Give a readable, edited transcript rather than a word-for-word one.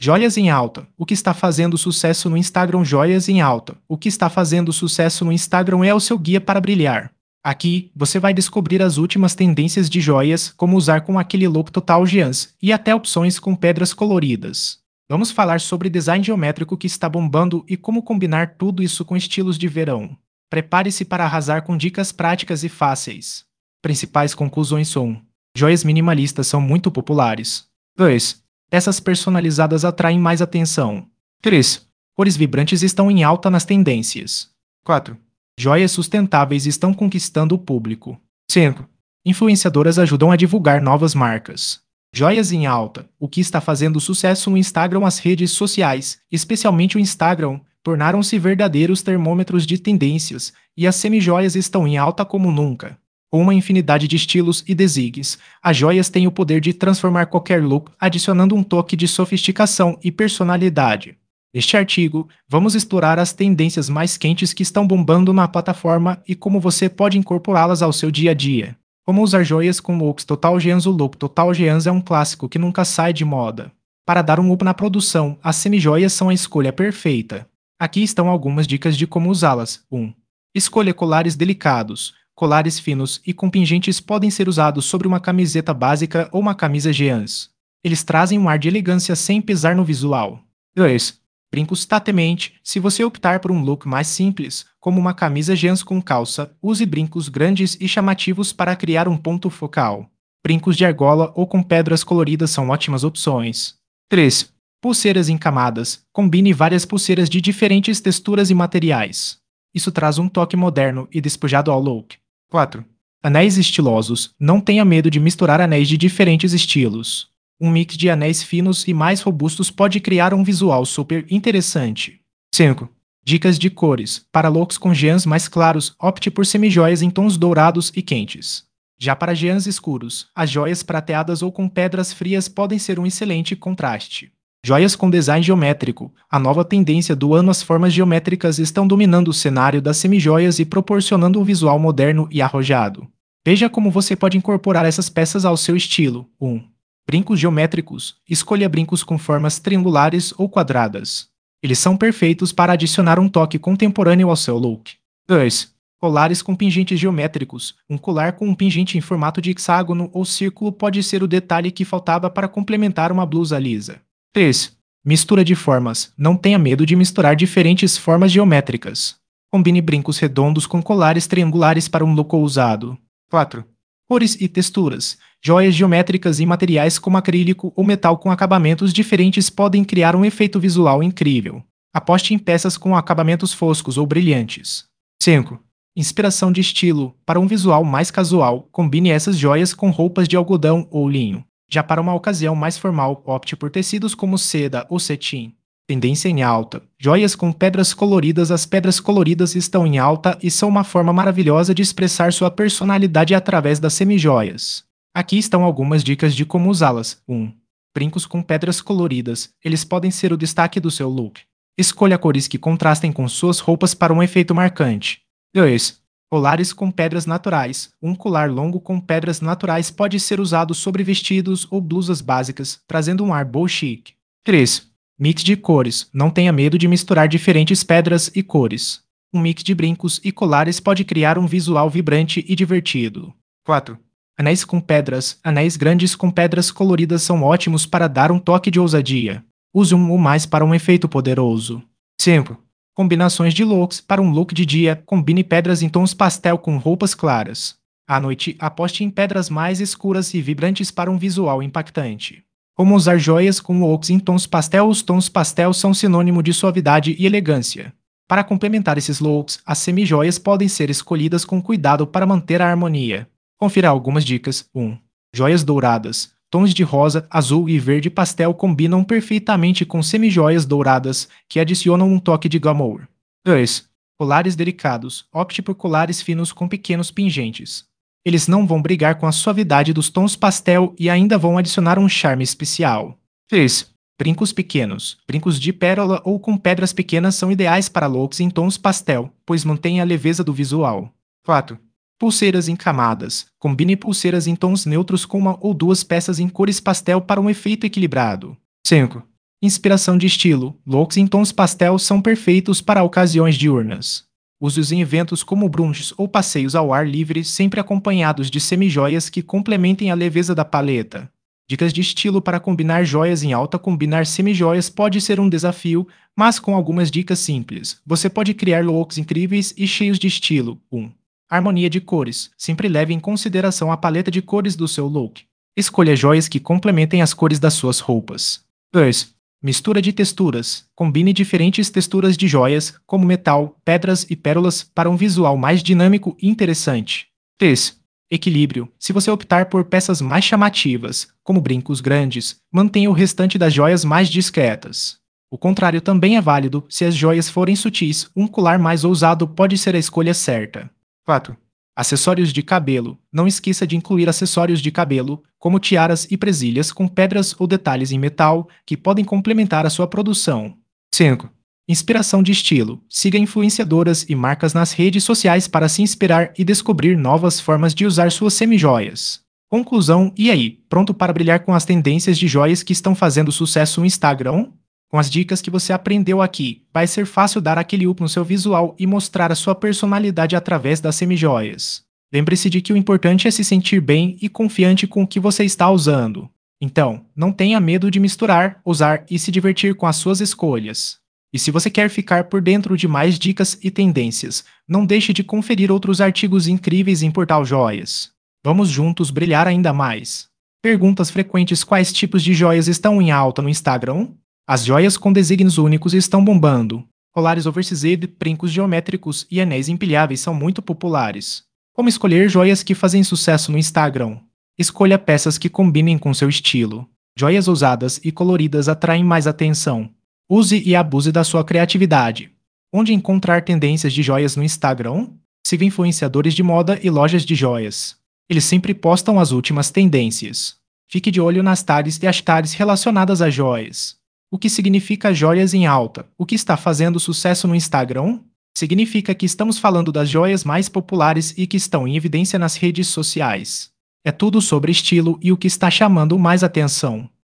Joias em alta. O que está fazendo sucesso no Instagram? Joias em alta. O que está fazendo sucesso no Instagram é o seu guia para brilhar. Aqui, você vai descobrir as últimas tendências de joias, como usar com aquele look total Jeans, e até opções com pedras coloridas. Vamos falar sobre design geométrico que está bombando e como combinar tudo isso com estilos de verão. Prepare-se para arrasar com dicas práticas e fáceis. Principais conclusões são: joias minimalistas são muito populares. 2. Peças personalizadas atraem mais atenção. 3. Cores vibrantes estão em alta nas tendências. 4. Joias sustentáveis estão conquistando o público. 5. Influenciadoras ajudam a divulgar novas marcas. Joias em alta. O que está fazendo sucesso no Instagram? As redes sociais, especialmente o Instagram, tornaram-se verdadeiros termômetros de tendências, e as semi-joias estão em alta como nunca. Com uma infinidade de estilos e desigues, as joias têm o poder de transformar qualquer look, adicionando um toque de sofisticação e personalidade. Neste artigo, vamos explorar as tendências mais quentes que estão bombando na plataforma e como você pode incorporá-las ao seu dia a dia. Como usar joias com looks Total Jeans. O look Total Jeans é um clássico que nunca sai de moda. Para dar um up na produção, as semi-joias são a escolha perfeita. Aqui estão algumas dicas de como usá-las. 1. Escolha colares delicados. Colares finos e com pingentes podem ser usados sobre uma camiseta básica ou uma camisa jeans. Eles trazem um ar de elegância sem pesar no visual. 2. Brincos tatemente. Se você optar por um look mais simples, como uma camisa jeans com calça, use brincos grandes e chamativos para criar um ponto focal. Brincos de argola ou com pedras coloridas são ótimas opções. 3. Pulseiras em camadas. Combine várias pulseiras de diferentes texturas e materiais. Isso traz um toque moderno e despojado ao look. 4. Anéis estilosos. Não tenha medo de misturar anéis de diferentes estilos. Um mix de anéis finos e mais robustos pode criar um visual super interessante. 5. Dicas de cores. Para looks com jeans mais claros, opte por semi-joias em tons dourados e quentes. Já para jeans escuros, as joias prateadas ou com pedras frias podem ser um excelente contraste. Joias com design geométrico. A nova tendência do ano. As formas geométricas estão dominando o cenário das semi-joias e proporcionando um visual moderno e arrojado. Veja como você pode incorporar essas peças ao seu estilo. 1. Brincos geométricos. Escolha brincos com formas triangulares ou quadradas. Eles são perfeitos para adicionar um toque contemporâneo ao seu look. 2. Colares com pingentes geométricos. Um colar com um pingente em formato de hexágono ou círculo pode ser o detalhe que faltava para complementar uma blusa lisa. 3. Mistura de formas. Não tenha medo de misturar diferentes formas geométricas. Combine brincos redondos com colares triangulares para um look ousado. 4. Cores e texturas. Joias geométricas e materiais como acrílico ou metal com acabamentos diferentes podem criar um efeito visual incrível. Aposte em peças com acabamentos foscos ou brilhantes. 5. Inspiração de estilo. Para um visual mais casual, combine essas joias com roupas de algodão ou linho. Já para uma ocasião mais formal, opte por tecidos como seda ou cetim. Tendência em alta. Joias com pedras coloridas. As pedras coloridas estão em alta e são uma forma maravilhosa de expressar sua personalidade através das semi-joias. Aqui estão algumas dicas de como usá-las. 1. Brincos com pedras coloridas. Eles podem ser o destaque do seu look. Escolha cores que contrastem com suas roupas para um efeito marcante. 2. Colares com pedras naturais. Um colar longo com pedras naturais pode ser usado sobre vestidos ou blusas básicas, trazendo um ar boho chique. 3. Mix de cores. Não tenha medo de misturar diferentes pedras e cores. Um mix de brincos e colares pode criar um visual vibrante e divertido. 4. Anéis com pedras. Anéis grandes com pedras coloridas são ótimos para dar um toque de ousadia. Use um ou mais para um efeito poderoso. 5. Combinações de looks. Para um look de dia, combine pedras em tons pastel com roupas claras. À noite, aposte em pedras mais escuras e vibrantes para um visual impactante. Como usar joias com looks em tons pastel. Os tons pastel são sinônimo de suavidade e elegância. Para complementar esses looks, as semi-joias podem ser escolhidas com cuidado para manter a harmonia. Confira algumas dicas. 1. Joias douradas. Tons de rosa, azul e verde pastel combinam perfeitamente com semi-joias douradas, que adicionam um toque de glamour. 2. Colares delicados. Opte por colares finos com pequenos pingentes. Eles não vão brigar com a suavidade dos tons pastel e ainda vão adicionar um charme especial. 3. Brincos pequenos. Brincos de pérola ou com pedras pequenas são ideais para looks em tons pastel, pois mantêm a leveza do visual. 4. Pulseiras em camadas. Combine pulseiras em tons neutros com uma ou duas peças em cores pastel para um efeito equilibrado. 5. Inspiração de estilo. Looks em tons pastel são perfeitos para ocasiões diurnas. Use-os em eventos como brunches ou passeios ao ar livre, sempre acompanhados de semijoias que complementem a leveza da paleta. Dicas de estilo para combinar joias em alta. Combinar semijoias pode ser um desafio, mas com algumas dicas simples, você pode criar looks incríveis e cheios de estilo. 1. Harmonia de cores. Sempre leve em consideração a paleta de cores do seu look. Escolha joias que complementem as cores das suas roupas. 2. Mistura de texturas. Combine diferentes texturas de joias, como metal, pedras e pérolas, para um visual mais dinâmico e interessante. 3. Equilíbrio. Se você optar por peças mais chamativas, como brincos grandes, mantenha o restante das joias mais discretas. O contrário também é válido. Se as joias forem sutis, um colar mais ousado pode ser a escolha certa. 4. Acessórios de cabelo. Não esqueça de incluir acessórios de cabelo, como tiaras e presilhas com pedras ou detalhes em metal, que podem complementar a sua produção. 5. Inspiração de estilo. Siga influenciadoras e marcas nas redes sociais para se inspirar e descobrir novas formas de usar suas semijoias. Conclusão: e aí, pronto para brilhar com as tendências de joias que estão fazendo sucesso no Instagram? Com as dicas que você aprendeu aqui, vai ser fácil dar aquele up no seu visual e mostrar a sua personalidade através das semijoias. Lembre-se de que o importante é se sentir bem e confiante com o que você está usando. Então, não tenha medo de misturar, usar e se divertir com as suas escolhas. E se você quer ficar por dentro de mais dicas e tendências, não deixe de conferir outros artigos incríveis em Portal Joias. Vamos juntos brilhar ainda mais. Perguntas frequentes: quais tipos de joias estão em alta no Instagram? As joias com desígnios únicos estão bombando. Colares oversized, brincos geométricos e anéis empilháveis são muito populares. Como escolher joias que fazem sucesso no Instagram? Escolha peças que combinem com seu estilo. Joias ousadas e coloridas atraem mais atenção. Use e abuse da sua criatividade. Onde encontrar tendências de joias no Instagram? Siga influenciadores de moda e lojas de joias. Eles sempre postam as últimas tendências. Fique de olho nas tags e hashtags relacionadas a joias. O que significa joias em alta? O que está fazendo sucesso no Instagram? Significa que estamos falando das joias mais populares e que estão em evidência nas redes sociais. É tudo sobre estilo e o que está chamando mais atenção.